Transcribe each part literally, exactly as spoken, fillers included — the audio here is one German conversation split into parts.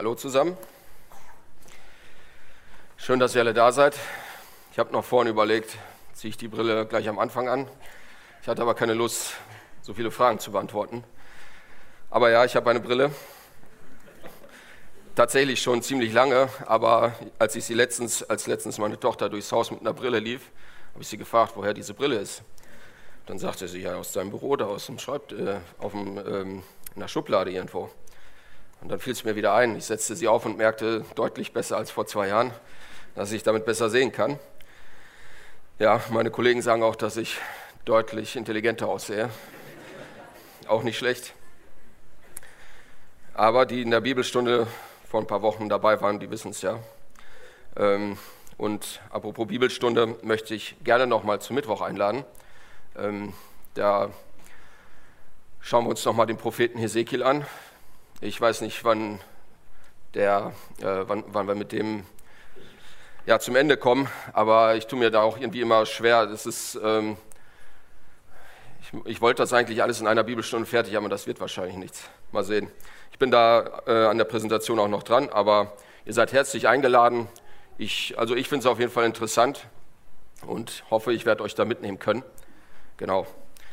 Hallo zusammen. Schön, dass ihr alle da seid. Ich habe noch vorhin überlegt, ziehe ich die Brille gleich am Anfang an. Ich hatte aber keine Lust, so viele Fragen zu beantworten. Aber ja, ich habe eine Brille. Tatsächlich schon ziemlich lange, aber als ich sie letztens, als letztens meine Tochter durchs Haus mit einer Brille lief, habe ich sie gefragt, woher diese Brille ist. Dann sagte sie, ja, aus seinem Büro, da aus dem Schreibt, äh, auf dem, ähm, in der Schublade irgendwo. Und dann fiel es mir wieder ein. Ich setzte sie auf und merkte deutlich besser als vor zwei Jahren, dass ich damit besser sehen kann. Ja, meine Kollegen sagen auch, dass ich deutlich intelligenter aussehe. Auch nicht schlecht. Aber die in der Bibelstunde vor ein paar Wochen dabei waren, die wissen es ja. Ähm, und apropos Bibelstunde möchte ich gerne nochmal zum Mittwoch einladen. Ähm, da schauen wir uns nochmal den Propheten Hesekiel an. Ich weiß nicht, wann, der, äh, wann, wann wir mit dem ja, zum Ende kommen, aber ich tue mir da auch irgendwie immer schwer. Das ist, ähm, ich, ich wollte das eigentlich alles in einer Bibelstunde fertig haben, aber das wird wahrscheinlich nichts. Mal sehen. Ich bin da äh, an der Präsentation auch noch dran, aber ihr seid herzlich eingeladen. Ich, also ich finde es auf jeden Fall interessant und hoffe, ich werde euch da mitnehmen können. Genau.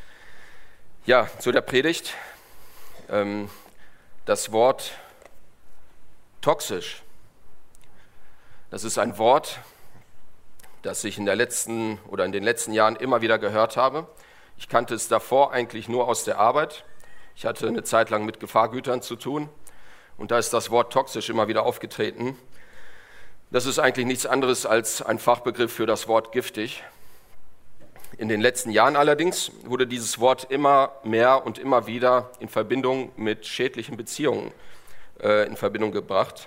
Ja, zu der Predigt. Ähm, das Wort toxisch. Das ist ein Wort, das ich in der letzten oder in den letzten Jahren immer wieder gehört habe. Ich kannte es davor eigentlich nur aus der Arbeit. Ich hatte eine Zeit lang mit Gefahrgütern zu tun und da ist das Wort toxisch immer wieder aufgetreten. Das ist eigentlich nichts anderes als ein Fachbegriff für das Wort giftig. In den letzten Jahren allerdings wurde dieses Wort immer mehr und immer wieder in Verbindung mit schädlichen Beziehungen äh, in Verbindung gebracht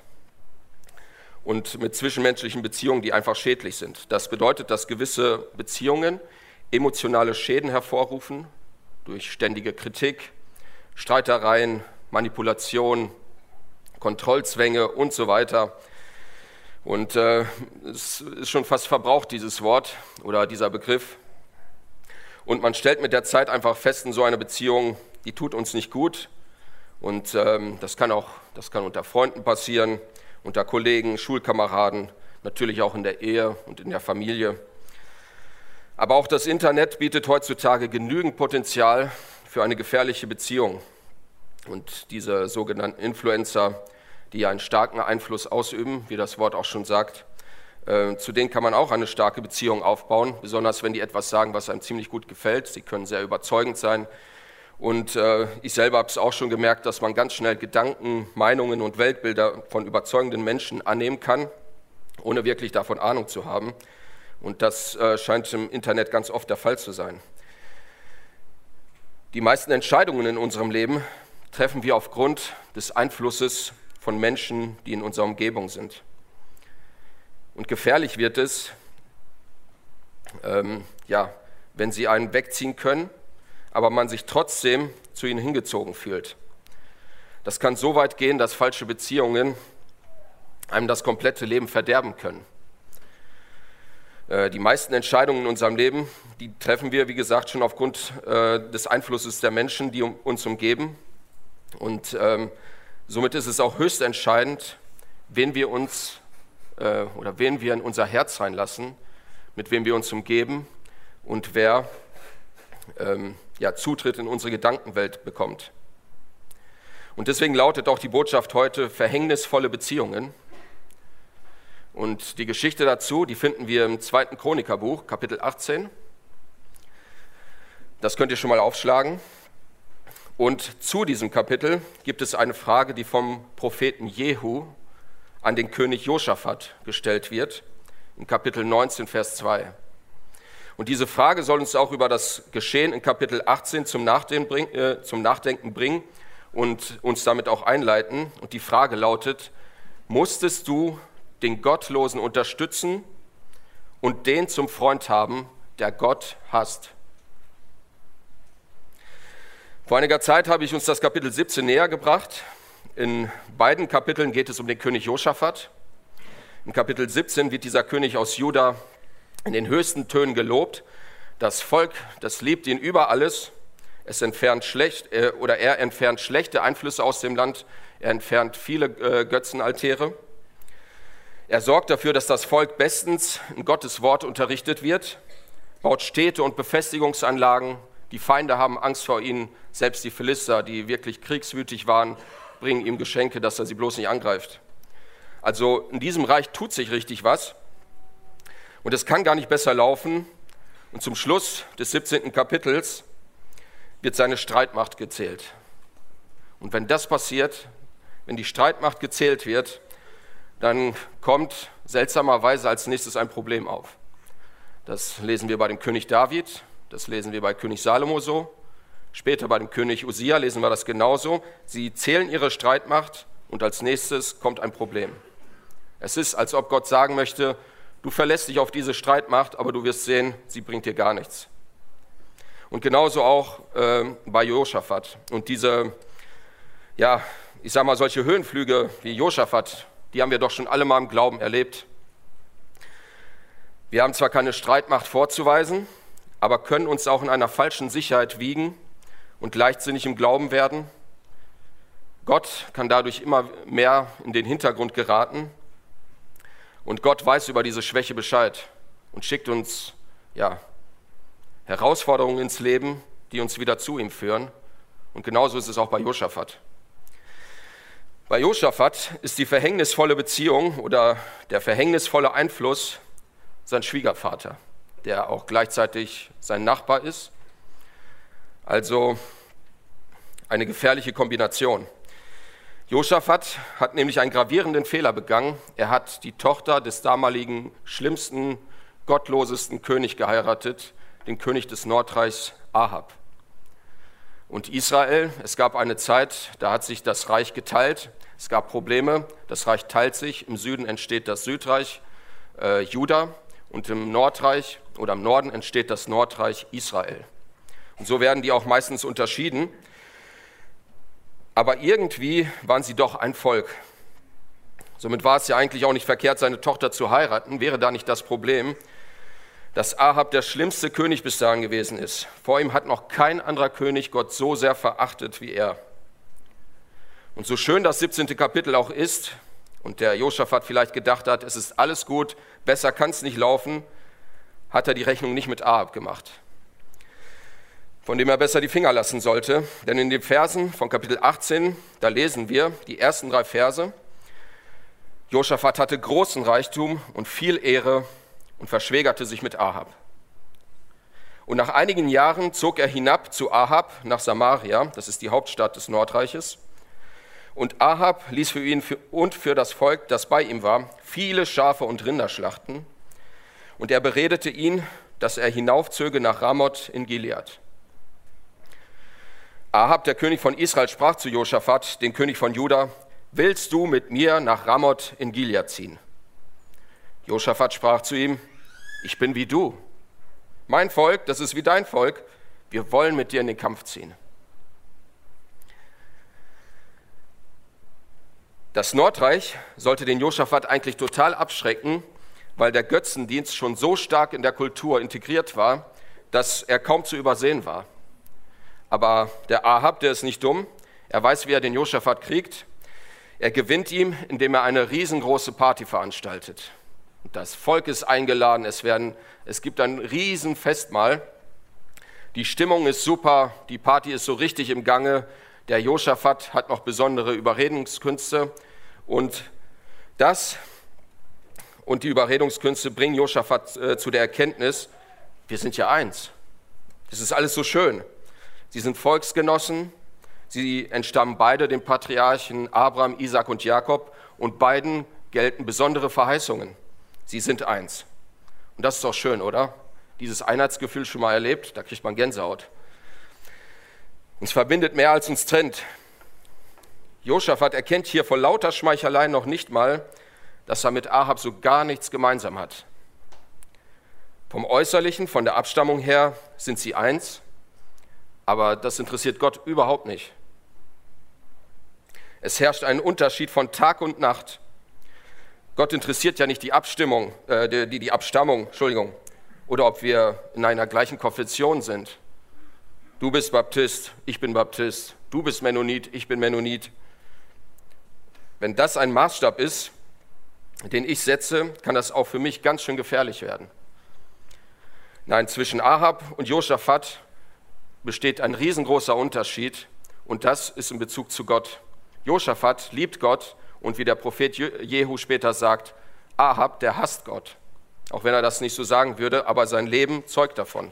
und mit zwischenmenschlichen Beziehungen, die einfach schädlich sind. Das bedeutet, dass gewisse Beziehungen emotionale Schäden hervorrufen durch ständige Kritik, Streitereien, Manipulation, Kontrollzwänge und so weiter. Und äh, es ist schon fast verbraucht, dieses Wort oder dieser Begriff. Und man stellt mit der Zeit einfach fest, in so einer Beziehung, die tut uns nicht gut. Und ähm, das kann auch, das kann unter Freunden passieren, unter Kollegen, Schulkameraden, natürlich auch in der Ehe und in der Familie. Aber auch das Internet bietet heutzutage genügend Potenzial für eine gefährliche Beziehung. Und diese sogenannten Influencer, die einen starken Einfluss ausüben, wie das Wort auch schon sagt, äh, zu denen kann man auch eine starke Beziehung aufbauen, besonders wenn die etwas sagen, was einem ziemlich gut gefällt. Sie können sehr überzeugend sein. Und äh, ich selber habe es auch schon gemerkt, dass man ganz schnell Gedanken, Meinungen und Weltbilder von überzeugenden Menschen annehmen kann, ohne wirklich davon Ahnung zu haben. Und das äh, scheint im Internet ganz oft der Fall zu sein. Die meisten Entscheidungen in unserem Leben treffen wir aufgrund des Einflusses von Menschen, die in unserer Umgebung sind. Und gefährlich wird es, ähm, ja, wenn sie einen wegziehen können, aber man sich trotzdem zu ihnen hingezogen fühlt. Das kann so weit gehen, dass falsche Beziehungen einem das komplette Leben verderben können. Äh, die meisten Entscheidungen in unserem Leben, die treffen wir, wie gesagt, schon aufgrund äh, des Einflusses der Menschen, die um, uns umgeben. Und ähm, somit ist es auch höchst entscheidend, wen wir uns äh, oder wen wir in unser Herz reinlassen, mit wem wir uns umgeben und wer ähm, ja, Zutritt in unsere Gedankenwelt bekommt. Und deswegen lautet auch die Botschaft heute verhängnisvolle Beziehungen. Und die Geschichte dazu, die finden wir im zweiten Chronikerbuch, Kapitel achtzehn. Das könnt ihr schon mal aufschlagen. Und zu diesem Kapitel gibt es eine Frage, die vom Propheten Jehu an den König Josaphat gestellt wird, in Kapitel neunzehn, Vers zwei. Und diese Frage soll uns auch über das Geschehen in Kapitel achtzehn zum Nachdenken bringen, äh, zum Nachdenken bringen und uns damit auch einleiten. Und die Frage lautet: Musstest du den Gottlosen unterstützen und den zum Freund haben, der Gott hasst? Vor einiger Zeit habe ich uns das Kapitel siebzehn näher gebracht. In beiden Kapiteln geht es um den König Josaphat. In Kapitel siebzehn wird dieser König aus Juda in den höchsten Tönen gelobt. Das Volk, das liebt ihn über alles. Es entfernt schlecht, äh, oder er entfernt schlechte Einflüsse aus dem Land. Er entfernt viele äh, Götzenaltäre. Er sorgt dafür, dass das Volk bestens in Gottes Wort unterrichtet wird, baut Städte und Befestigungsanlagen. Die Feinde haben Angst vor ihnen. Selbst die Philister, die wirklich kriegswütig waren, bringen ihm Geschenke, dass er sie bloß nicht angreift. Also in diesem Reich tut sich richtig was. Und es kann gar nicht besser laufen. Und zum Schluss des siebzehnten Kapitels wird seine Streitmacht gezählt. Und wenn das passiert, wenn die Streitmacht gezählt wird, dann kommt seltsamerweise als nächstes ein Problem auf. Das lesen wir bei dem König David, das lesen wir bei König Salomo so. Später bei dem König Usia lesen wir das genauso. Sie zählen ihre Streitmacht und als nächstes kommt ein Problem. Es ist, als ob Gott sagen möchte, du verlässt dich auf diese Streitmacht, aber du wirst sehen, sie bringt dir gar nichts. Und genauso auch äh, bei Josaphat. Und diese, ja, ich sag mal, solche Höhenflüge wie Josaphat, die haben wir doch schon alle mal im Glauben erlebt. Wir haben zwar keine Streitmacht vorzuweisen, aber können uns auch in einer falschen Sicherheit wiegen und leichtsinnig im Glauben werden. Gott kann dadurch immer mehr in den Hintergrund geraten. Und Gott weiß über diese Schwäche Bescheid und schickt uns ja, Herausforderungen ins Leben, die uns wieder zu ihm führen. Und genauso ist es auch bei Josaphat. Bei Josaphat ist die verhängnisvolle Beziehung oder der verhängnisvolle Einfluss sein Schwiegervater, der auch gleichzeitig sein Nachbar ist. Also eine gefährliche Kombination. Josaphat hat nämlich einen gravierenden Fehler begangen. Er hat die Tochter des damaligen schlimmsten, gottlosesten König geheiratet, den König des Nordreichs Ahab. Und Israel, es gab eine Zeit, da hat sich das Reich geteilt. Es gab Probleme, das Reich teilt sich. Im Süden entsteht das Südreich äh, Juda und im Nordreich oder im Norden entsteht das Nordreich Israel. Und so werden die auch meistens unterschieden. Aber irgendwie waren sie doch ein Volk. Somit war es ja eigentlich auch nicht verkehrt, seine Tochter zu heiraten. Wäre da nicht das Problem, dass Ahab der schlimmste König bis dahin gewesen ist. Vor ihm hat noch kein anderer König Gott so sehr verachtet wie er. Und so schön das siebzehnte Kapitel auch ist und der Josaphat vielleicht gedacht hat, es ist alles gut, besser kann es nicht laufen, hat er die Rechnung nicht mit Ahab gemacht, von dem er besser die Finger lassen sollte. Denn in den Versen von Kapitel achtzehn, da lesen wir die ersten drei Verse. Josaphat hatte großen Reichtum und viel Ehre und verschwägerte sich mit Ahab. Und nach einigen Jahren zog er hinab zu Ahab nach Samaria, das ist die Hauptstadt des Nordreiches. Und Ahab ließ für ihn und für das Volk, das bei ihm war, viele Schafe und Rinder schlachten. Und er beredete ihn, dass er hinaufzöge nach Ramoth in Gilead. Ahab, der König von Israel, sprach zu Josaphat, den König von Juda, willst du mit mir nach Ramoth in Gilead ziehen? Josaphat sprach zu ihm, ich bin wie du. Mein Volk, das ist wie dein Volk, wir wollen mit dir in den Kampf ziehen. Das Nordreich sollte den Josaphat eigentlich total abschrecken, weil der Götzendienst schon so stark in der Kultur integriert war, dass er kaum zu übersehen war. Aber der Ahab, der ist nicht dumm, er weiß, wie er den Josaphat kriegt. Er gewinnt ihm, indem er eine riesengroße Party veranstaltet. Das Volk ist eingeladen, es, werden, es gibt ein Riesenfestmahl. Die Stimmung ist super, die Party ist so richtig im Gange. Der Josaphat hat noch besondere Überredungskünste und das und die Überredungskünste bringen Josaphat äh, zu der Erkenntnis, wir sind ja eins. Das ist alles so schön. Sie sind Volksgenossen, sie entstammen beide dem Patriarchen Abraham, Isaak und Jakob und beiden gelten besondere Verheißungen. Sie sind eins. Und das ist doch schön, oder? Dieses Einheitsgefühl schon mal erlebt, da kriegt man Gänsehaut. Uns verbindet mehr als uns trennt. Josaphat erkennt hier vor lauter Schmeichelei noch nicht mal, dass er mit Ahab so gar nichts gemeinsam hat. Vom Äußerlichen, von der Abstammung her sind sie eins, aber das interessiert Gott überhaupt nicht. Es herrscht ein Unterschied von Tag und Nacht. Gott interessiert ja nicht die Abstimmung, äh, die, die, die Abstammung, Entschuldigung, oder ob wir in einer gleichen Konfession sind. du bist Baptist, ich bin Baptist, du bist Mennonit, ich bin Mennonit. Wenn das ein Maßstab ist, den ich setze, kann das auch für mich ganz schön gefährlich werden. Nein, zwischen Ahab und Josaphat besteht ein riesengroßer Unterschied und das ist in Bezug zu Gott. Josaphat liebt Gott und wie der Prophet Jehu später sagt, Ahab, der hasst Gott. Auch wenn er das nicht so sagen würde, aber sein Leben zeugt davon.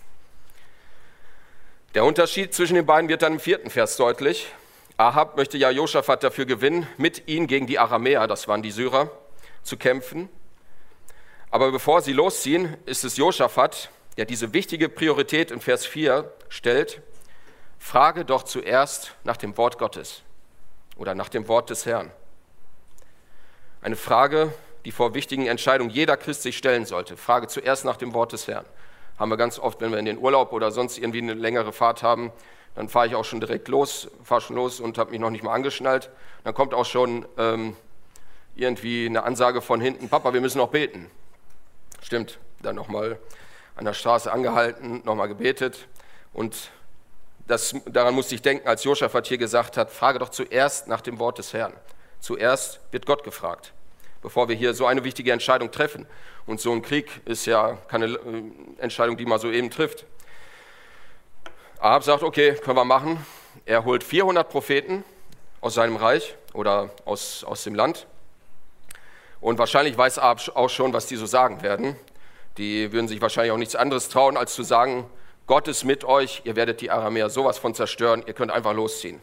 Der Unterschied zwischen den beiden wird dann im vierten Vers deutlich. Ahab möchte ja Josaphat dafür gewinnen, mit ihm gegen die Aramäer, das waren die Syrer, zu kämpfen. Aber bevor sie losziehen, ist es Josaphat, der diese wichtige Priorität in Vers vier stellt, frage doch zuerst nach dem Wort Gottes oder nach dem Wort des Herrn. Eine Frage, die vor wichtigen Entscheidungen jeder Christ sich stellen sollte. Frage zuerst nach dem Wort des Herrn. Haben wir ganz oft, wenn wir in den Urlaub oder sonst irgendwie eine längere Fahrt haben, dann fahre ich auch schon direkt los, fahre schon los und habe mich noch nicht mal angeschnallt. Dann kommt auch schon ähm, irgendwie eine Ansage von hinten, Papa, wir müssen noch beten. Stimmt, dann nochmal an der Straße angehalten, nochmal gebetet. Und das, daran musste ich denken, als Josaphat hier gesagt hat, frage doch zuerst nach dem Wort des Herrn. Zuerst wird Gott gefragt, bevor wir hier so eine wichtige Entscheidung treffen. Und so ein Krieg ist ja keine Entscheidung, die man so eben trifft. Ahab sagt, okay, können wir machen. Er holt vierhundert Propheten aus seinem Reich oder aus, aus dem Land. Und wahrscheinlich weiß Ahab auch schon, was die so sagen werden. Die würden sich wahrscheinlich auch nichts anderes trauen, als zu sagen, Gott ist mit euch, ihr werdet die Aramäer sowas von zerstören, ihr könnt einfach losziehen.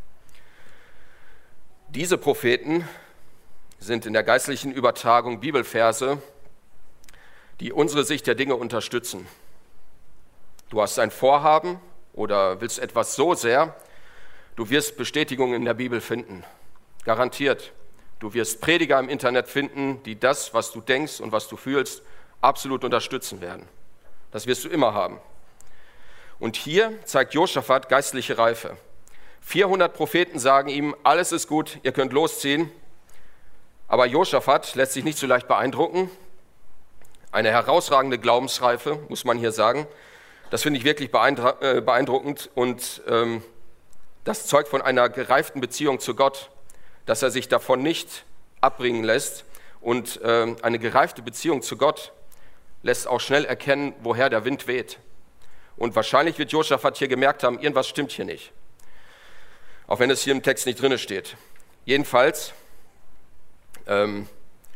Diese Propheten sind in der geistlichen Übertragung Bibelverse, die unsere Sicht der Dinge unterstützen. Du hast ein Vorhaben oder willst etwas so sehr, du wirst Bestätigung in der Bibel finden, garantiert. Du wirst Prediger im Internet finden, die das, was du denkst und was du fühlst, absolut unterstützen werden. Das wirst du immer haben. Und hier zeigt Josaphat geistliche Reife. vierhundert Propheten sagen ihm, alles ist gut, ihr könnt losziehen. Aber Josaphat lässt sich nicht so leicht beeindrucken. Eine herausragende Glaubensreife, muss man hier sagen. Das finde ich wirklich beeindruckend und ähm, das zeugt von einer gereiften Beziehung zu Gott, dass er sich davon nicht abbringen lässt. Und ähm, eine gereifte Beziehung zu Gott lässt auch schnell erkennen, woher der Wind weht. Und wahrscheinlich wird Josaphat hier gemerkt haben, irgendwas stimmt hier nicht. Auch wenn es hier im Text nicht drin steht. Jedenfalls, ähm,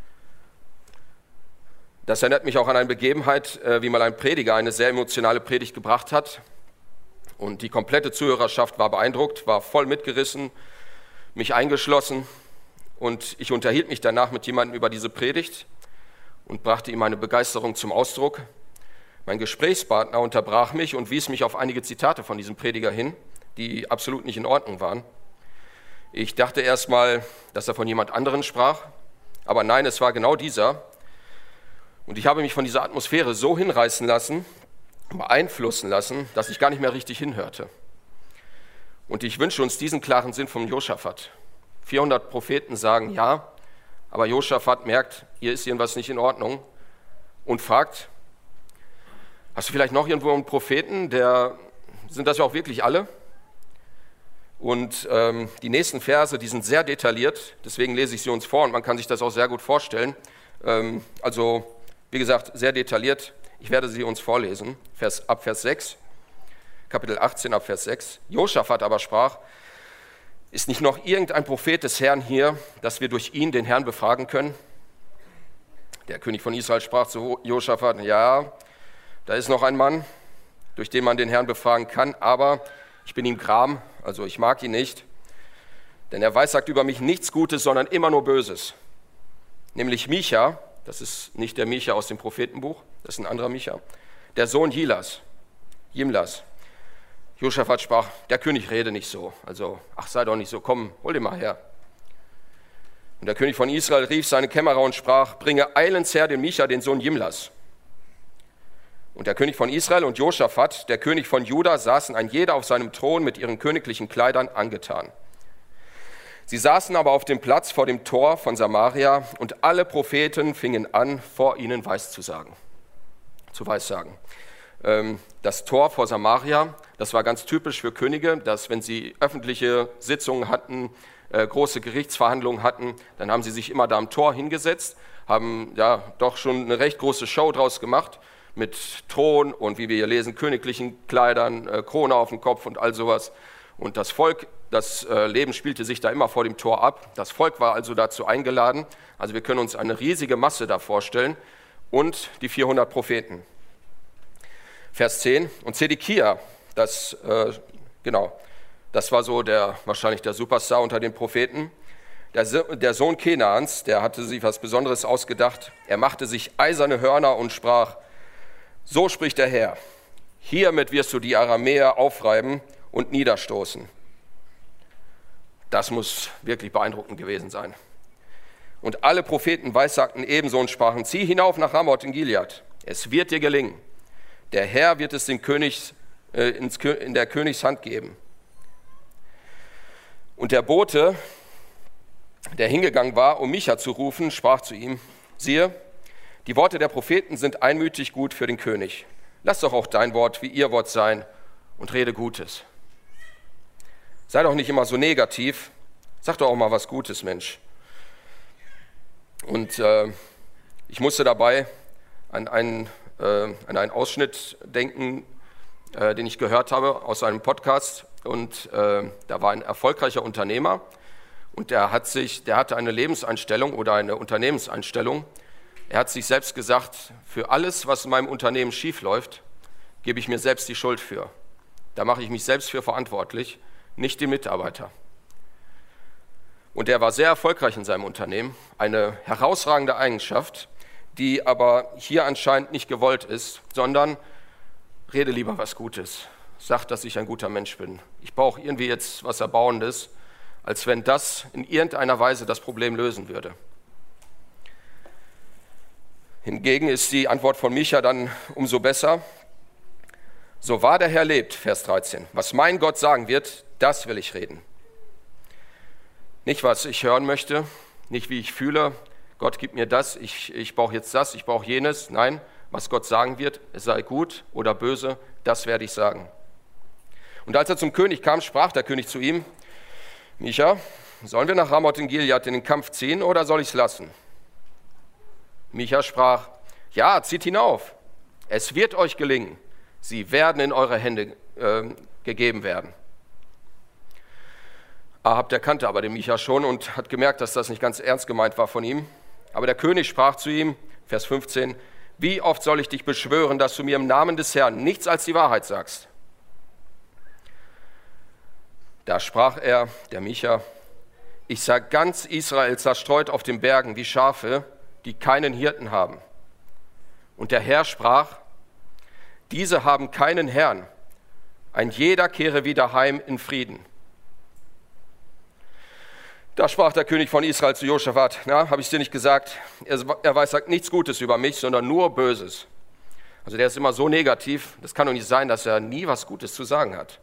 das erinnert mich auch an eine Begebenheit, äh, wie mal ein Prediger eine sehr emotionale Predigt gebracht hat. Und die komplette Zuhörerschaft war beeindruckt, war voll mitgerissen, mich eingeschlossen. Und ich unterhielt mich danach mit jemandem über diese Predigt und brachte ihm meine Begeisterung zum Ausdruck. Mein Gesprächspartner unterbrach mich und wies mich auf einige Zitate von diesem Prediger hin, die absolut nicht in Ordnung waren. Ich dachte erstmal, dass er von jemand anderen sprach, aber nein, es war genau dieser. Und ich habe mich von dieser Atmosphäre so hinreißen lassen, beeinflussen lassen, dass ich gar nicht mehr richtig hinhörte. Und ich wünsche uns diesen klaren Sinn von Josaphat. vierhundert Propheten sagen ja, aber Josaphat merkt, hier ist irgendwas nicht in Ordnung und fragt, hast du vielleicht noch irgendwo einen Propheten, der, sind das ja auch wirklich alle? Und ähm, die nächsten Verse, die sind sehr detailliert, deswegen lese ich sie uns vor und man kann sich das auch sehr gut vorstellen. Ähm, also, wie gesagt, sehr detailliert. Ich werde sie uns vorlesen, Vers, ab Vers sechs, Kapitel achtzehn, ab Vers sechs. Josaphat aber sprach, ist nicht noch irgendein Prophet des Herrn hier, dass wir durch ihn den Herrn befragen können? Der König von Israel sprach zu Josaphat, ja, da ist noch ein Mann, durch den man den Herrn befragen kann, aber ich bin ihm gram, also ich mag ihn nicht, denn er weissagt über mich nichts Gutes, sondern immer nur Böses. Nämlich Micha, das ist nicht der Micha aus dem Prophetenbuch, das ist ein anderer Micha, der Sohn Jilas, Jimlas. Josaphat sprach, der König rede nicht so, also ach sei doch nicht so, komm, hol den mal her. Und der König von Israel rief seine Kämmerer und sprach, bringe eilends her den Micha, den Sohn Jimlas. Und der König von Israel und Josaphat, der König von Juda, saßen ein jeder auf seinem Thron mit ihren königlichen Kleidern angetan. Sie saßen aber auf dem Platz vor dem Tor von Samaria und alle Propheten fingen an, vor ihnen Weiszusagen, zu Weissagen. Das Tor vor Samaria, Das war ganz typisch für Könige, dass wenn sie öffentliche Sitzungen hatten, äh, große Gerichtsverhandlungen hatten, dann haben sie sich immer da am Tor hingesetzt, haben ja doch schon eine recht große Show draus gemacht mit Thron und, wie wir hier lesen, königlichen Kleidern, äh, Krone auf dem Kopf und all sowas. Und das Volk, das äh, Leben spielte sich da immer vor dem Tor ab. Das Volk war also dazu eingeladen. Also wir können uns eine riesige Masse da vorstellen und die vierhundert Propheten. Vers zehn, und Zedekia, das, äh, genau, das war so der, wahrscheinlich der Superstar unter den Propheten. Der, der Sohn Kenaans, der hatte sich was Besonderes ausgedacht. Er machte sich eiserne Hörner und sprach, so spricht der Herr, hiermit wirst du die Aramäer aufreiben und niederstoßen. Das muss wirklich beeindruckend gewesen sein. Und alle Propheten weissagten ebenso und sprachen, zieh hinauf nach Ramoth in Gilead, es wird dir gelingen. Der Herr wird es dem König, äh, ins, in der Königshand geben. Und der Bote, der hingegangen war, um Micha zu rufen, sprach zu ihm, siehe, die Worte der Propheten sind einmütig gut für den König. Lass doch auch dein Wort wie ihr Wort sein und rede Gutes. Sei doch nicht immer so negativ, sag doch auch mal was Gutes, Mensch. Und äh, ich musste dabei an einen, äh, an einen Ausschnitt denken, äh, den ich gehört habe aus einem Podcast. Und äh, da war ein erfolgreicher Unternehmer und der, hat sich, der hatte eine Lebenseinstellung oder eine Unternehmenseinstellung. Er hat sich selbst gesagt, für alles, was in meinem Unternehmen schief läuft, gebe ich mir selbst die Schuld für. Da mache ich mich selbst für verantwortlich, nicht die Mitarbeiter. Und er war sehr erfolgreich in seinem Unternehmen, eine herausragende Eigenschaft, die aber hier anscheinend nicht gewollt ist, sondern rede lieber was Gutes. Sag, dass ich ein guter Mensch bin. Ich brauche irgendwie jetzt was Erbauendes, als wenn das in irgendeiner Weise das Problem lösen würde. Hingegen ist die Antwort von Micha dann umso besser. So wahr der Herr lebt, Vers dreizehn, was mein Gott sagen wird, das will ich reden. Nicht, was ich hören möchte, nicht, wie ich fühle, Gott gibt mir das, ich, ich brauche jetzt das, ich brauche jenes. Nein, was Gott sagen wird, es sei gut oder böse, das werde ich sagen. Und als er zum König kam, sprach der König zu ihm, Micha, sollen wir nach Ramoth in Gilead in den Kampf ziehen oder soll ich es lassen? Micha sprach, ja, zieht hinauf, es wird euch gelingen, sie werden in eure Hände äh, gegeben werden. Ahab, der kannte aber den Micha schon und hat gemerkt, dass das nicht ganz ernst gemeint war von ihm. Aber der König sprach zu ihm, Vers fünfzehn, wie oft soll ich dich beschwören, dass du mir im Namen des Herrn nichts als die Wahrheit sagst? Da sprach er, der Micha, ich sah ganz Israel zerstreut auf den Bergen wie Schafe, die keinen Hirten haben. Und der Herr sprach, diese haben keinen Herrn, ein jeder kehre wieder heim in Frieden. Da sprach der König von Israel zu Josaphat, na, habe ich dir nicht gesagt, er, er weiß sagt nichts Gutes über mich, sondern nur Böses. Also der ist immer so negativ, das kann doch nicht sein, dass er nie was Gutes zu sagen hat.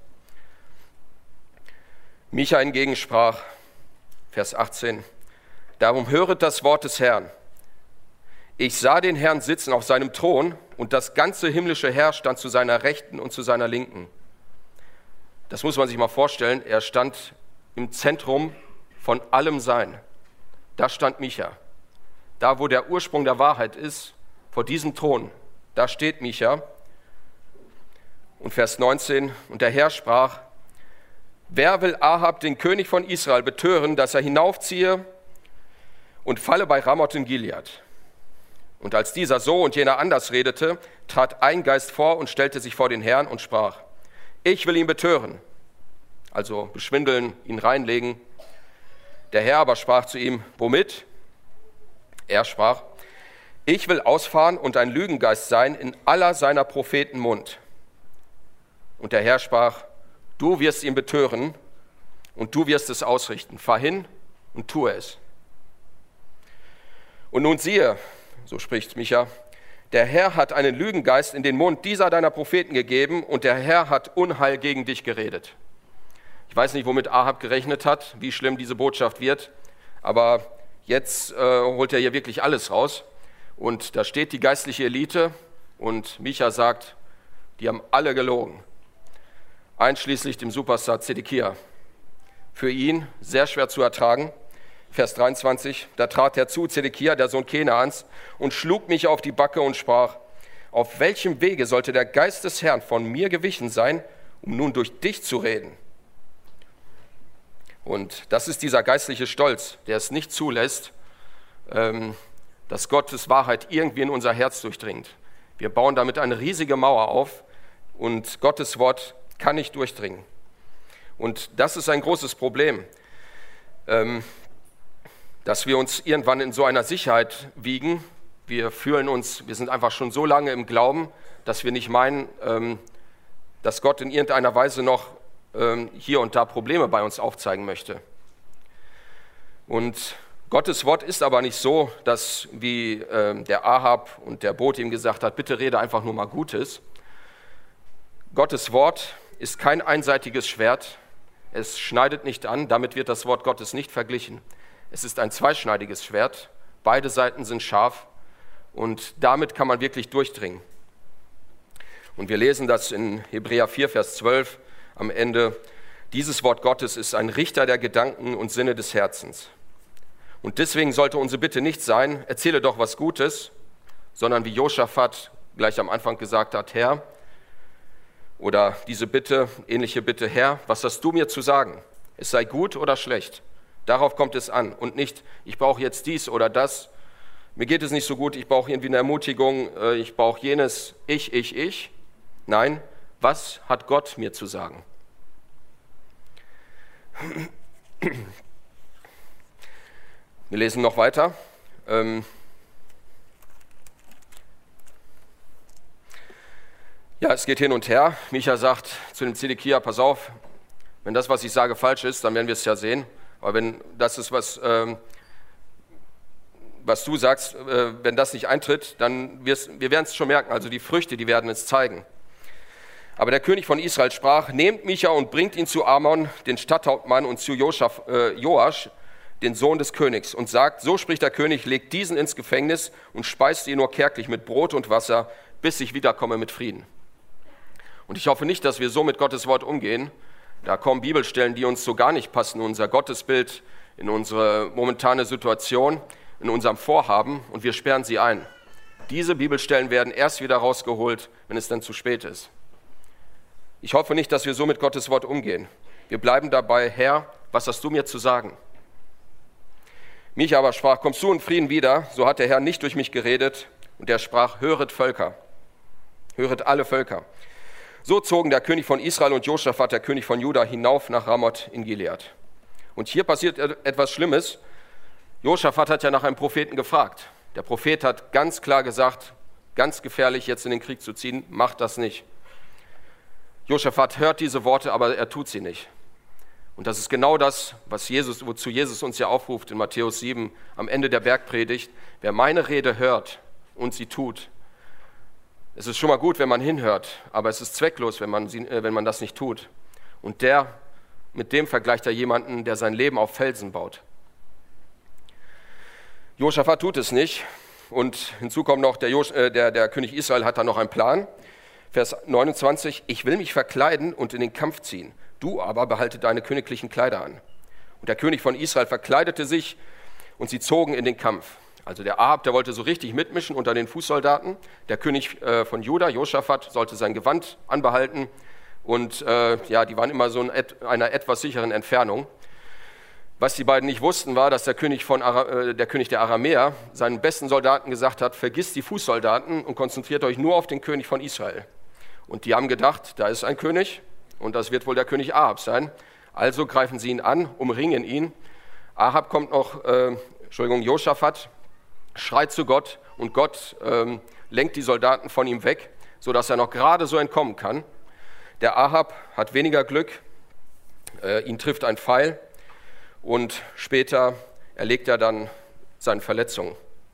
Micha hingegen sprach, Vers achtzehn, darum höret das Wort des Herrn. Ich sah den Herrn sitzen auf seinem Thron und das ganze himmlische Heer stand zu seiner Rechten und zu seiner Linken. Das muss man sich mal vorstellen, er stand im Zentrum von allem Sein. Da stand Micha. Da, wo der Ursprung der Wahrheit ist, vor diesem Thron, da steht Micha. Und Vers neunzehn, und der Herr sprach, wer will Ahab, den König von Israel, betören, dass er hinaufziehe und falle bei Ramoth in Gilead? Und als dieser so und jener anders redete, trat ein Geist vor und stellte sich vor den Herrn und sprach, ich will ihn betören, also beschwindeln, ihn reinlegen. Der Herr aber sprach zu ihm, womit? Er sprach, ich will ausfahren und ein Lügengeist sein in aller seiner Propheten Mund. Und der Herr sprach, du wirst ihn betören und du wirst es ausrichten. Fahr hin und tue es. Und nun siehe, so spricht Micha, der Herr hat einen Lügengeist in den Mund dieser deiner Propheten gegeben und der Herr hat Unheil gegen dich geredet. Ich weiß nicht, womit Ahab gerechnet hat, wie schlimm diese Botschaft wird, aber jetzt äh, holt er hier wirklich alles raus. Und da steht die geistliche Elite und Micha sagt, die haben alle gelogen. einschließlich dem Superstar Zedekia. Für ihn sehr schwer zu ertragen. Vers dreiundzwanzig, da trat herzu Zedekia, der Sohn Kenaans, und schlug mich auf die Backe und sprach, auf welchem Wege sollte der Geist des Herrn von mir gewichen sein, um nun durch dich zu reden? Und das ist dieser geistliche Stolz, der es nicht zulässt, ähm, dass Gottes Wahrheit irgendwie in unser Herz durchdringt. Wir bauen damit eine riesige Mauer auf und Gottes Wort kann nicht durchdringen. Und das ist ein großes Problem, ähm, dass wir uns irgendwann in so einer Sicherheit wiegen. Wir fühlen uns, wir sind einfach schon so lange im Glauben, dass wir nicht meinen, ähm, dass Gott in irgendeiner Weise noch ähm, hier und da Probleme bei uns aufzeigen möchte. Und Gottes Wort ist aber nicht so, dass wie äh, der Ahab und der Bote ihm gesagt hat, bitte rede einfach nur mal Gutes. Gottes Wort ist kein einseitiges Schwert, es schneidet nicht an, damit wird das Wort Gottes nicht verglichen. Es ist ein zweischneidiges Schwert, beide Seiten sind scharf und damit kann man wirklich durchdringen. Und wir lesen das in Hebräer vier, Vers zwölf am Ende, dieses Wort Gottes ist ein Richter der Gedanken und Sinne des Herzens. Und deswegen sollte unsere Bitte nicht sein, erzähle doch was Gutes, sondern wie Josaphat gleich am Anfang gesagt hat, Herr, oder diese Bitte, ähnliche Bitte, Herr, was hast du mir zu sagen? Es sei gut oder schlecht? Darauf kommt es an und nicht, ich brauche jetzt dies oder das, mir geht es nicht so gut, ich brauche irgendwie eine Ermutigung, ich brauche jenes, ich, ich, ich. Nein, was hat Gott mir zu sagen? Wir lesen noch weiter. Ähm ja, es geht hin und her. Micha sagt zu dem Zedekia, pass auf, wenn das, was ich sage, falsch ist, dann werden wir es ja sehen. Aber wenn das ist, was, ähm, was du sagst, äh, wenn das nicht eintritt, dann wir's, wir werden es schon merken. Also die Früchte, die werden es zeigen. Aber der König von Israel sprach, nehmt Micha und bringt ihn zu Amon, den Statthaltermann, und zu Joschaf, äh, Joasch, den Sohn des Königs, und sagt, so spricht der König, legt diesen ins Gefängnis und speist ihn nur kärglich mit Brot und Wasser, bis ich wiederkomme mit Frieden. Und ich hoffe nicht, dass wir so mit Gottes Wort umgehen. Da kommen Bibelstellen, die uns so gar nicht passen, in unser Gottesbild, in unsere momentane Situation, in unserem Vorhaben, und wir sperren sie ein. Diese Bibelstellen werden erst wieder rausgeholt, wenn es dann zu spät ist. Ich hoffe nicht, dass wir so mit Gottes Wort umgehen. Wir bleiben dabei, Herr, was hast du mir zu sagen? Micha aber sprach, kommst du in Frieden wieder, so hat der Herr nicht durch mich geredet. Und er sprach, höret Völker, höret alle Völker. So zogen der König von Israel und Josaphat, der König von Juda, hinauf nach Ramoth in Gilead. Und hier passiert etwas Schlimmes. Josaphat hat ja nach einem Propheten gefragt. Der Prophet hat ganz klar gesagt, ganz gefährlich, jetzt in den Krieg zu ziehen, macht das nicht. Josaphat hört diese Worte, aber er tut sie nicht. Und das ist genau das, was Jesus, wozu Jesus uns ja aufruft in Matthäus sieben am Ende der Bergpredigt. Wer meine Rede hört und sie tut, es ist schon mal gut, wenn man hinhört, aber es ist zwecklos, wenn man, sie, äh, wenn man das nicht tut. Und der, mit dem vergleicht er jemanden, der sein Leben auf Felsen baut. Josaphat tut es nicht. Und hinzu kommt noch, der, Jos, äh, der, der König Israel hat da noch einen Plan. Vers neunundzwanzig, ich will mich verkleiden und in den Kampf ziehen. Du aber behalte deine königlichen Kleider an. Und der König von Israel verkleidete sich und sie zogen in den Kampf. Also der Ahab, der wollte so richtig mitmischen unter den Fußsoldaten. Der König äh, von Juda, Josaphat, sollte sein Gewand anbehalten. Und äh, ja, die waren immer so in et- einer etwas sicheren Entfernung. Was die beiden nicht wussten, war, dass der König, von Ara- äh, der König der Aramäer seinen besten Soldaten gesagt hat, vergisst die Fußsoldaten und konzentriert euch nur auf den König von Israel. Und die haben gedacht, da ist ein König und das wird wohl der König Ahab sein. Also greifen sie ihn an, umringen ihn. Ahab kommt noch, äh, Entschuldigung, Josaphat, schreit zu Gott und Gott ähm, lenkt die Soldaten von ihm weg, sodass er noch gerade so entkommen kann. Der Ahab hat weniger Glück, äh, ihn trifft ein Pfeil und später erlegt er dann seine Verletzungen.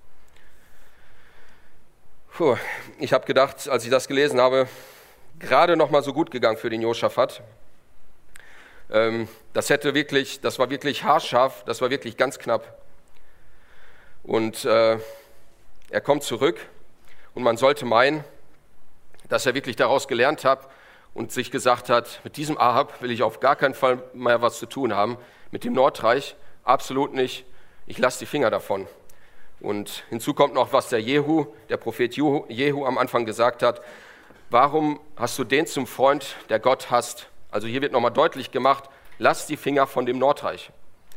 Puh, ich habe gedacht, als ich das gelesen habe, gerade noch mal so gut gegangen für den Josaphat. Ähm, das hätte wirklich, das war wirklich haarscharf, das war wirklich ganz knapp. Und äh, er kommt zurück und man sollte meinen, dass er wirklich daraus gelernt hat und sich gesagt hat, mit diesem Ahab will ich auf gar keinen Fall mehr was zu tun haben, mit dem Nordreich absolut nicht, ich lasse die Finger davon. Und hinzu kommt noch, was der Jehu, der Prophet Jehu, Jehu am Anfang gesagt hat, warum hast du den zum Freund, der Gott hasst? Also hier wird nochmal deutlich gemacht, lass die Finger von dem Nordreich.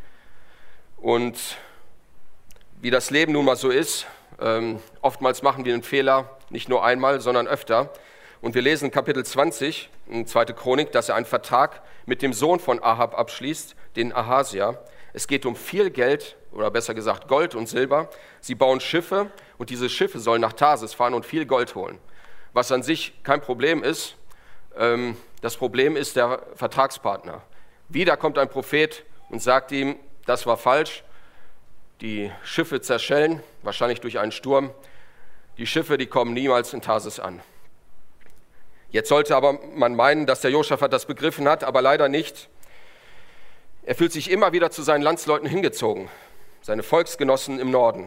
Und wie das Leben nun mal so ist, ähm, oftmals machen wir einen Fehler, nicht nur einmal, sondern öfter. Und wir lesen in Kapitel zwanzig, in zweite Chronik, dass er einen Vertrag mit dem Sohn von Ahab abschließt, den Ahasia. Es geht um viel Geld, oder besser gesagt Gold und Silber. Sie bauen Schiffe und diese Schiffe sollen nach Tarsis fahren und viel Gold holen. Was an sich kein Problem ist, ähm, das Problem ist der Vertragspartner. Wieder kommt ein Prophet und sagt ihm, das war falsch, die Schiffe zerschellen, wahrscheinlich durch einen Sturm. Die Schiffe, die kommen niemals in Tarsis an. Jetzt sollte aber man meinen, dass der Josaphat das begriffen hat, aber leider nicht. Er fühlt sich immer wieder zu seinen Landsleuten hingezogen, seine Volksgenossen im Norden.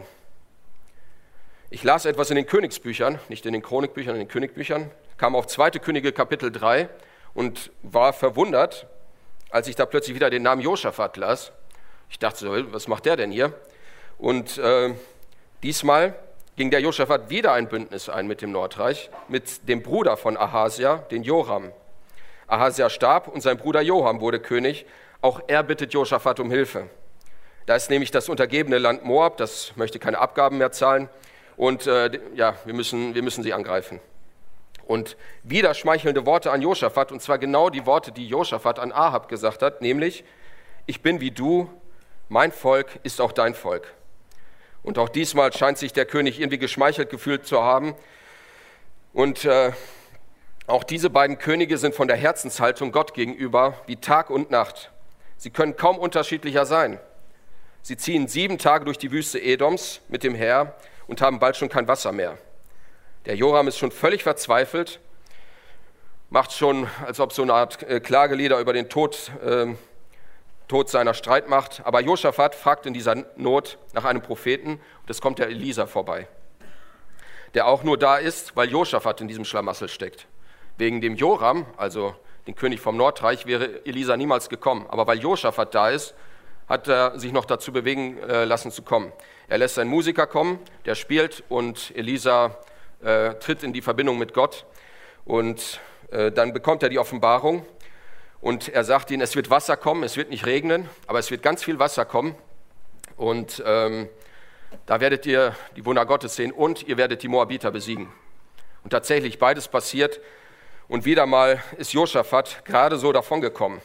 Ich las etwas in den Königsbüchern, nicht in den Chronikbüchern, in den Königbüchern, kam auf zweite Könige Kapitel drei und war verwundert, als ich da plötzlich wieder den Namen Josaphat las. Ich dachte so, was macht der denn hier? Und äh, diesmal ging der Josaphat wieder ein Bündnis ein mit dem Nordreich, mit dem Bruder von Ahasia, den Joram. Ahasia starb und sein Bruder Joram wurde König. Auch er bittet Josaphat um Hilfe. Da ist nämlich das untergebene Land Moab, das möchte keine Abgaben mehr zahlen. Und äh, ja, wir müssen, wir müssen sie angreifen. Und wieder schmeichelnde Worte an Josaphat, und zwar genau die Worte, die Josaphat an Ahab gesagt hat, nämlich, ich bin wie du, mein Volk ist auch dein Volk. Und auch diesmal scheint sich der König irgendwie geschmeichelt gefühlt zu haben. Und äh, auch diese beiden Könige sind von der Herzenshaltung Gott gegenüber wie Tag und Nacht. Sie können kaum unterschiedlicher sein. Sie ziehen sieben Tage durch die Wüste Edoms mit dem Heer und haben bald schon kein Wasser mehr. Der Joram ist schon völlig verzweifelt, macht schon, als ob so eine Art Klagelieder über den Tod, äh, Tod seiner Streitmacht. Aber Josaphat fragt in dieser Not nach einem Propheten und es kommt der Elisa vorbei, der auch nur da ist, weil Josaphat in diesem Schlamassel steckt. Wegen dem Joram, also den König vom Nordreich, wäre Elisa niemals gekommen. Aber weil Josaphat da ist, hat er sich noch dazu bewegen äh, lassen zu kommen. Er lässt einen Musiker kommen, der spielt und Elisa äh, tritt in die Verbindung mit Gott. Und äh, dann bekommt er die Offenbarung und er sagt ihnen, es wird Wasser kommen, es wird nicht regnen, aber es wird ganz viel Wasser kommen. Und ähm, da werdet ihr die Wunder Gottes sehen und ihr werdet die Moabiter besiegen. Und tatsächlich beides passiert. Und wieder mal ist Josaphat gerade so davongekommen.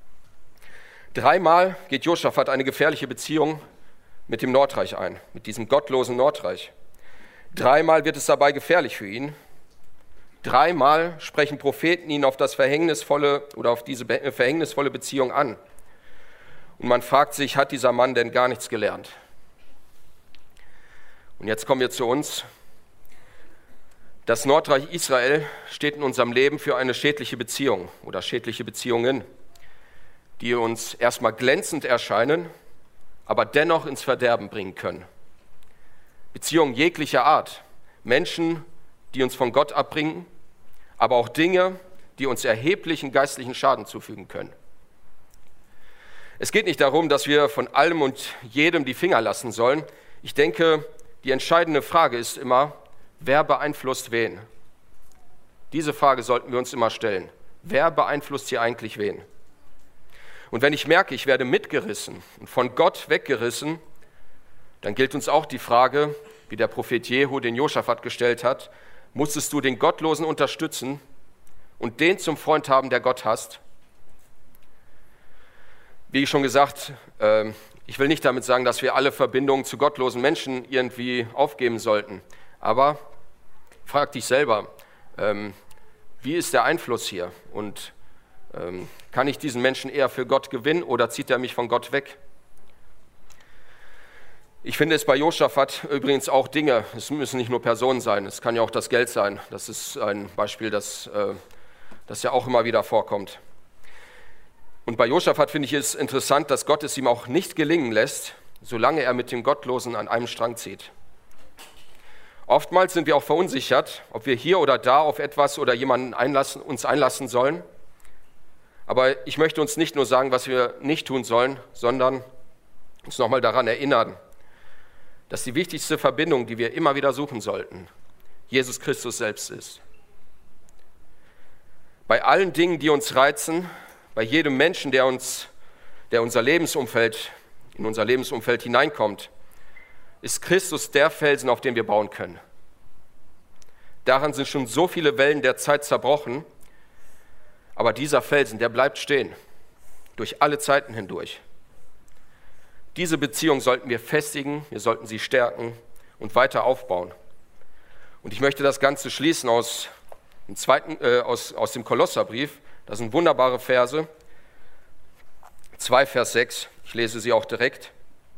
Dreimal geht Josaphat eine gefährliche Beziehung mit dem Nordreich ein, mit diesem gottlosen Nordreich. Dreimal wird es dabei gefährlich für ihn. Dreimal sprechen Propheten ihn auf das verhängnisvolle oder auf diese verhängnisvolle Beziehung an. Und man fragt sich, hat dieser Mann denn gar nichts gelernt? Und jetzt kommen wir zu uns. Das Nordreich Israel steht in unserem Leben für eine schädliche Beziehung oder schädliche Beziehungen, die uns erstmal glänzend erscheinen, aber dennoch ins Verderben bringen können. Beziehungen jeglicher Art, Menschen, die uns von Gott abbringen, aber auch Dinge, die uns erheblichen geistlichen Schaden zufügen können. Es geht nicht darum, dass wir von allem und jedem die Finger lassen sollen. Ich denke, die entscheidende Frage ist immer, wer beeinflusst wen? Diese Frage sollten wir uns immer stellen. Wer beeinflusst hier eigentlich wen? Und wenn ich merke, ich werde mitgerissen und von Gott weggerissen, dann gilt uns auch die Frage, wie der Prophet Jehu den Josaphat gestellt hat, musstest du den Gottlosen unterstützen und den zum Freund haben, der Gott hasst? Wie schon gesagt, äh, ich will nicht damit sagen, dass wir alle Verbindungen zu gottlosen Menschen irgendwie aufgeben sollten. Aber frag dich selber, ähm, wie ist der Einfluss hier? Und ähm, kann ich diesen Menschen eher für Gott gewinnen oder zieht er mich von Gott weg? Ich finde es bei Josaphat übrigens auch Dinge, es müssen nicht nur Personen sein, es kann ja auch das Geld sein. Das ist ein Beispiel, das, äh, das ja auch immer wieder vorkommt. Und bei Josaphat finde ich es interessant, dass Gott es ihm auch nicht gelingen lässt, solange er mit dem Gottlosen an einem Strang zieht. Oftmals sind wir auch verunsichert, ob wir hier oder da auf etwas oder jemanden einlassen, uns einlassen sollen. Aber ich möchte uns nicht nur sagen, was wir nicht tun sollen, sondern uns nochmal daran erinnern, dass die wichtigste Verbindung, die wir immer wieder suchen sollten, Jesus Christus selbst ist. Bei allen Dingen, die uns reizen, bei jedem Menschen, der uns, der unser Lebensumfeld, in unser Lebensumfeld hineinkommt, ist Christus der Felsen, auf dem wir bauen können. Daran sind schon so viele Wellen der Zeit zerbrochen, aber dieser Felsen, der bleibt stehen, durch alle Zeiten hindurch. Diese Beziehung sollten wir festigen, wir sollten sie stärken und weiter aufbauen. Und ich möchte das Ganze schließen aus dem, zweiten, äh, aus, aus dem Kolosserbrief. Das sind wunderbare Verse. zwei Vers sechs, ich lese sie auch direkt.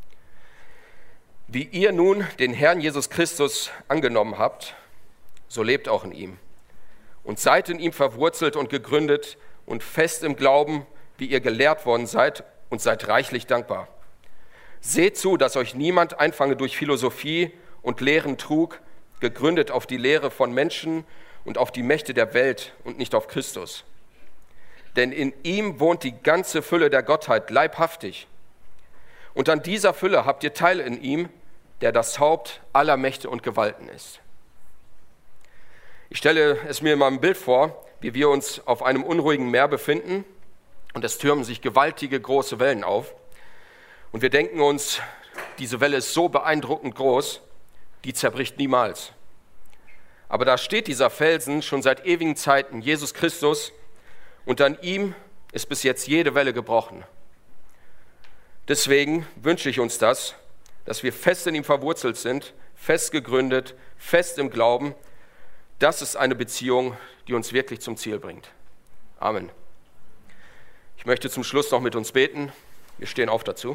Wie ihr nun den Herrn Jesus Christus angenommen habt, so lebt auch in ihm. Und seid in ihm verwurzelt und gegründet und fest im Glauben, wie ihr gelehrt worden seid, und seid reichlich dankbar. Seht zu, dass euch niemand einfange durch Philosophie und leeren Trug, gegründet auf die Lehre von Menschen und auf die Mächte der Welt und nicht auf Christus. Denn in ihm wohnt die ganze Fülle der Gottheit leibhaftig. Und an dieser Fülle habt ihr Teil in ihm, der das Haupt aller Mächte und Gewalten ist. Ich stelle es mir in meinem Bild vor, wie wir uns auf einem unruhigen Meer befinden und es türmen sich gewaltige große Wellen auf. Und wir denken uns, diese Welle ist so beeindruckend groß, die zerbricht niemals. Aber da steht dieser Felsen schon seit ewigen Zeiten, Jesus Christus, und an ihm ist bis jetzt jede Welle gebrochen. Deswegen wünsche ich uns das, dass wir fest in ihm verwurzelt sind, fest gegründet, fest im Glauben. Das ist eine Beziehung, die uns wirklich zum Ziel bringt. Amen. Ich möchte zum Schluss noch mit uns beten. Wir stehen auf dazu.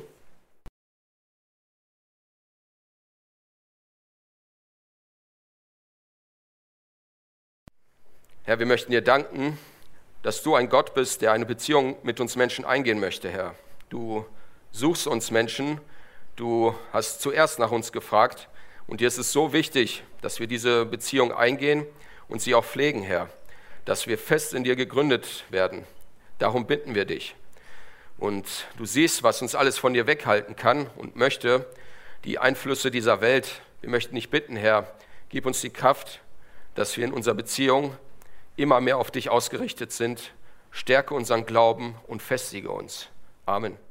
Herr, wir möchten dir danken, dass du ein Gott bist, der eine Beziehung mit uns Menschen eingehen möchte, Herr. Du suchst uns Menschen, du hast zuerst nach uns gefragt und dir ist es so wichtig, dass wir diese Beziehung eingehen und sie auch pflegen, Herr, dass wir fest in dir gegründet werden. Darum bitten wir dich. Und du siehst, was uns alles von dir weghalten kann und möchte, die Einflüsse dieser Welt. Wir möchten dich bitten, Herr, gib uns die Kraft, dass wir in unserer Beziehung immer mehr auf dich ausgerichtet sind. Stärke unseren Glauben und festige uns. Amen.